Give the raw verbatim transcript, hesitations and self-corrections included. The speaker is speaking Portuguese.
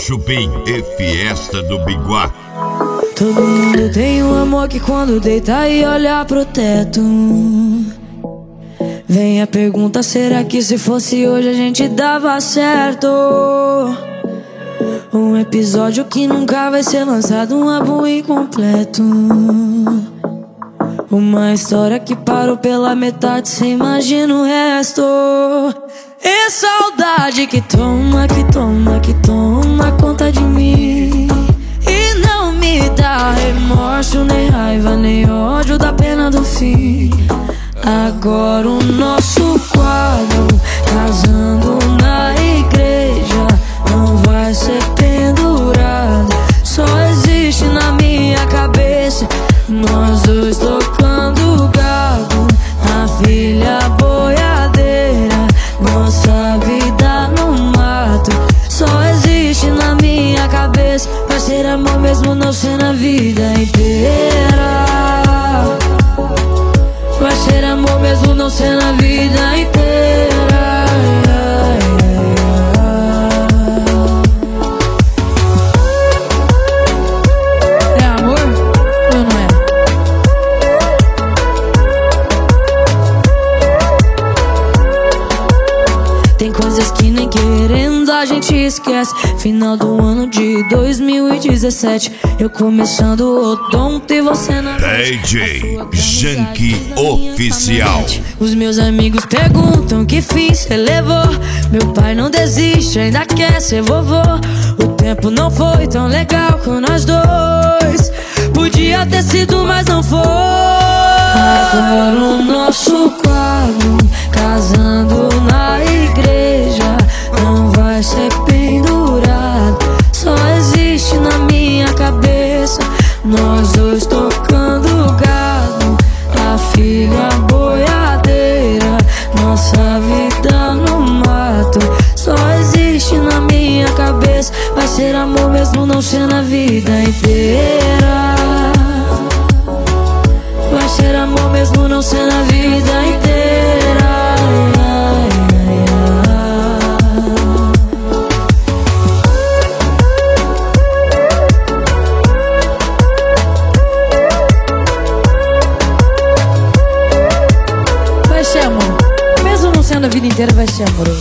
Chupim e Fiesta do Biguá. Todo mundo tem um amor que quando deita e olha pro teto, vem a pergunta, será que se fosse hoje a gente dava certo? Um episódio que nunca vai ser lançado, um álbum incompleto, uma história que parou pela metade, cê imagina o resto. E saudade que toma, que toma, que toma conta de mim, e não me dá remorso, nem raiva, nem ódio da pena do fim. Agora o nosso quadro, casando na igreja, não vai ser pendurado, só existe na minha cabeça, nós dois tocando gado, a filha boiadeira, nossa vida no mato, só existe na minha cabeça, vai ser amor mesmo não ser na vida inteira, vai ser amor mesmo não ser na vida inteira. É amor ou não é? Tem coisas que nem querendo a gente esquece. Final do ano de dois mil e dezessete, eu começando o odonto e você na D J Janky Oficial. Os meus amigos perguntam que fiz, cê levou. Meu pai não desiste, ainda quer ser vovô. O tempo não foi tão legal com nós dois, podia ter sido, mas não foi. Agora o nosso quadro, casando na igreja, não vai ser pendurado, só existe na minha cabeça, nós dois tocando gado, a filha boiadeira, nossa vida no mato, só existe na minha cabeça, vai ser amor mesmo não ser na vida inteira, vai ser amor mesmo não ser na vida inteira. Vai ser amor, mesmo não sendo a vida inteira, vai ser amor.